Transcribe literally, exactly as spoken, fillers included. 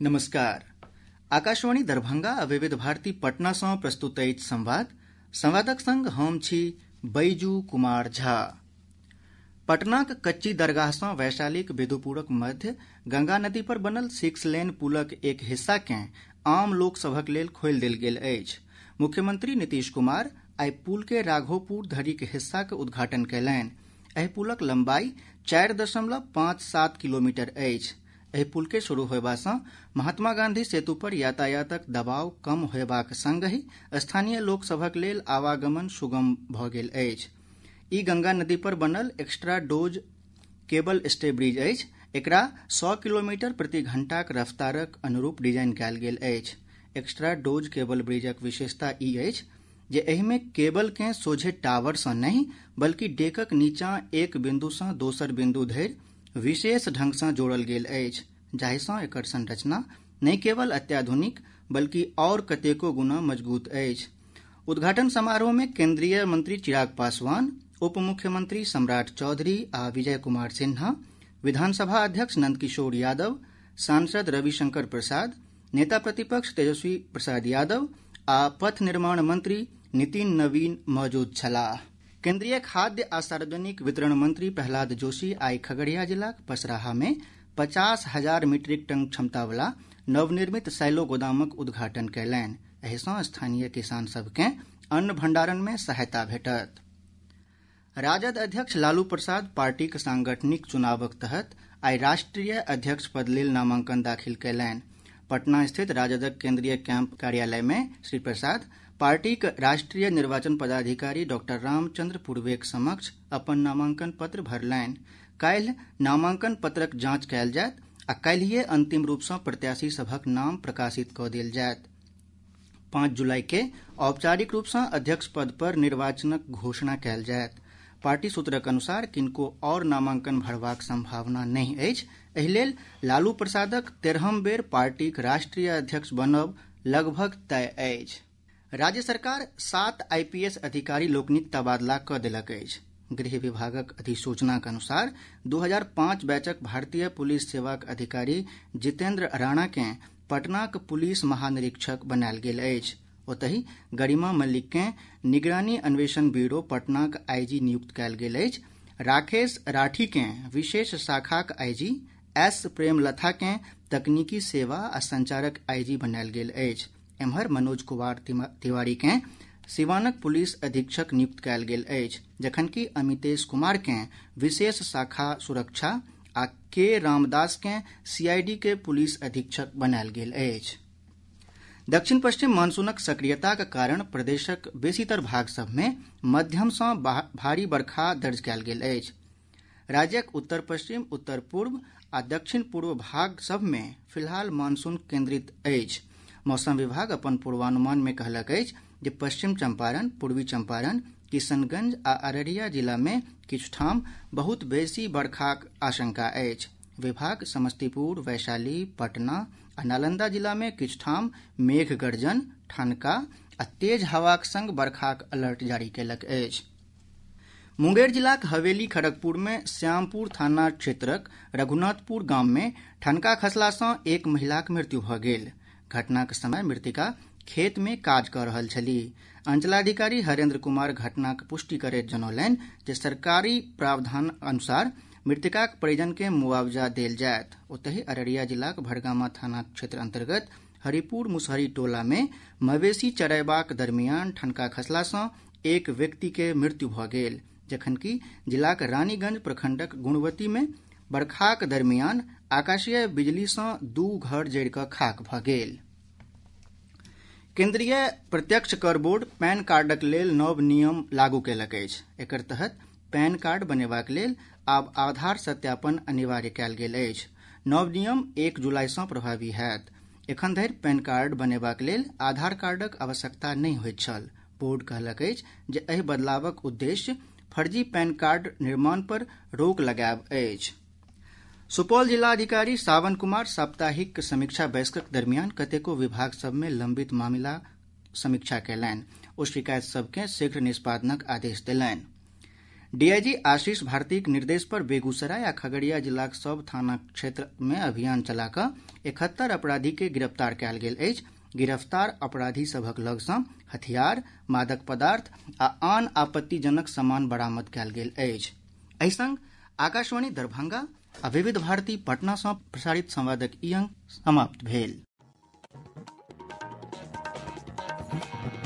नमस्कार। आकाशवाणी दरभंगा आ विविध भारती पटना सँ प्रस्तुत अछि संवाद। संवादक संग हम छी बैजू कुमार झा। पटनाक कच्ची दरगाह सँ वैशालीक बिदुपुरक मध्य गंगा नदी पर बनल सिक्स लेन पुलक एक हिस्सा केँ आम लोक सभक लेल खोलि देल गेल अछि। मुख्यमंत्री नीतीश कुमार आइ पुल के राघोपुर धरिक हिस्साक उद्घाटन कयलनि। एहि पुलक लम्बाई चारि दशमलव पाँच सात किलोमीटर अछि। एहि पुल के शुरू होयबा सँ महात्मा गांधी सेतु पर यातायातक दबाव कम होयबाक संगहि स्थानीय लोक सभक लेल आवागमन सुगम भऽ गेल अछि। ई गंगा नदी पर बनल extra dose cable stay bridge अछि। एकरा सौ किलोमीटर प्रति घंटाक रफ्तारक अनुरूप डिजाइन कयल गेल अछि। एक्स्ट्रा डोज केबल ब्रिजक विशेषता ई अछि जे एहिमे केबल केँ सोझे टावर सँ नहि बल्कि डेकक नीचाँ एक बिंदु सँ दोसर बिंदु धरि विशेष ढंग सँ जोड़ल गेल अछि, जाहि सँ एकर संरचना नहि केवल अत्याधुनिक बल्कि और कतेको गुना मजबूत अछि। उद्घाटन समारोह में केंद्रीय मंत्री चिराग पासवान, उप मुख्यमंत्री सम्राट चौधरी आ विजय कुमार सिन्हा, विधानसभा अध्यक्ष नंदकिशोर यादव, सांसद रविशंकर प्रसाद, नेता प्रतिपक्ष तेजस्वी प्रसाद यादव आ पथ निर्माण मंत्री नितिन नवीन मौजूद छलाह। केंद्रीय खाद्य आ सार्वजनिक वितरण मंत्री प्रहलाद जोशी आइ खगड़िया जिलाक पसराहा में पचास हजार मीट्रिक टन क्षमता वला नवनिर्मित सैलो गोदामक उद्घाटन कयलनि। एहि सँ स्थानीय किसान सभकेँ अन्न भंडारण में सहायता भेटत। राजद अध्यक्ष लालू प्रसाद पार्टीक सांगठनिक चुनावक तहत आइ राष्ट्रीय अध्यक्ष पद लेल नामांकन दाखिल कयलनि। पटना स्थित राजदक केंद्रीय कैंप कार्यालय में श्री प्रसाद पार्टीक राष्ट्रीय निर्वाचन पदाधिकारी डॉक्टर रामचंद्र पूर्वेक समक्ष अपन नामांकन पत्र भरलनि। काल्हि नामांकन पत्रक जांच कयल जायत आ काल्हिये अंतिम रूप सँ प्रत्याशी सभक नाम प्रकाशित कऽ देल जायत। पाँच जुलाई के औपचारिक रूप सँ अध्यक्ष पद पर निर्वाचनक घोषणा कयल जायत। पार्टी सूत्रक अनुसार किनको और नामांकन भरबाक संभावना नहि अछि। एहि लेल लालू प्रसादक तेरहम बेर पार्टीक राष्ट्रीय अध्यक्ष बनब लगभग तय अछि। राज्य सरकार सात आईपीएस अधिकारी लोकनिक तबादला कऽ देलक अछि। गृह विभागक अधिसूचनाक अनुसार दू हजार पाँच बैचक भारतीय पुलिस सेवाक अधिकारी जितेंद्र राणा केँ पटनाक पुलिस महानिरीक्षक बनायल गेल अछि। ओतहि गरिमा मल्लिक केँ निगरानी अन्वेषण ब्यूरो पटनाक आईजी नियुक्त कयल गेल अछि। राकेश राठी केँ विशेष शाखाक आईजी, एस प्रेमलता केँ तकनीकी सेवा आ संचारक आईजी बनायल गेल अछि। एम्हर मनोज कुमार तिवारी केँ सिवानक पुलिस अधीक्षक नियुक्त कयल गेल अछि, जखनकि अमितेश कुमार केँ विशेष शाखा सुरक्षा आ के रामदास केँ सीआईडी के पुलिस अधीक्षक बनायल गेल अछि। दक्षिण पश्चिम मानसूनक सक्रियताक कारण प्रदेशक बेसीतर भाग सभ में मध्यम सँ भारी बरखा दर्ज कयल गेल अछि। राज्यक उत्तर पश्चिम, उत्तर पूर्व आ दक्षिण पूर्व भाग सभ में फिलहाल मानसून केंद्रित अछि। मौसम विभाग अपन पूर्वानुमान में कहलक अछि जे पश्चिम चंपारण, पूर्वी चंपारण, किशनगंज आ अररिया जिला में किछु ठाम बहुत बेसी बरखाक आशंका अछि। विभाग समस्तीपुर, वैशाली, पटना आ नालंदा जिला में किछु ठाम मेघ गर्जन, ठनका आ तेज हवाक संग बरखाक अलर्ट जारी कयलक अछि। मुंगेर जिलाक हवेली खड़गपुर में श्यामपुर थाना क्षेत्रक रघुनाथपुर गाम में ठनका खसला सँ एक महिलाक मृत्यु भऽ गेल। घटनाक समय मृतका खेत में काज कऽ रहल छलीह। अंचलाधिकारी हरेंद्र कुमार घटनाक पुष्टि करैत जनौलनि जे सरकारी प्रावधान अनुसार मृतकाक परिजन के मुआवजा देल जायत। ओतहि अररिया जिलाक भरगामा थाना क्षेत्र अंतर्गत हरिपुर मुसहरी टोला में मवेशी चरयबाक दरमियान ठनका खसला सँ एक व्यक्ति के मृत्यु भऽ गेल, जखनकि जिलाक रानीगंज प्रखंडक गुणवती में बरखाक दरमियान आकाशीय बिजली सँ दू घर जरि कऽ खाक भऽ गेल। केंद्रीय प्रत्यक्ष कर बोर्ड पैन कार्डक लेल नव नियम लागू कयलक अछि। एकर तहत पैन कार्ड बनेबाक लेल आब आधार सत्यापन अनिवार्य कयल गेल अछि। नव नियम एक जुलाई सँ प्रभावी होयत। एखन धरि पैन कार्ड बनेबाक लेल आधार कार्डक आवश्यकता नहि होइत छल। बोर्ड कहलक अछि जे एहि बदलावक उद्देश्य फर्जी पैन कार्ड निर्माण पर रोक लगायब अछि। सुपौल जिलाधिकारी सावन कुमार साप्ताहिक समीक्षा बैसकक दरमियान कतेको विभाग सभ में लंबित मामिला समीक्षा कयलनि। ओ शिकायत सभ के शीघ्र निष्पादनक आदेश देलनि। डीआईजी आशीष भारतीक निर्देश पर बेगूसराय आ खगड़िया जिलाक सभ थाना क्षेत्र में अभियान चला कऽ इकहत्तर अपराधी के गिरफ्तार कयल गेल अछि। गिरफ्तार अपराधी सभक लग सँ हथियार, मादक पदार्थ आ आन आपत्तिजनक सामान बरामद कयल गेल अछि। एहि संग आकाशवाणी दरभंगा आ विविध भारती पटना सँ प्रसारित संवादक ई अंक समाप्त भेल।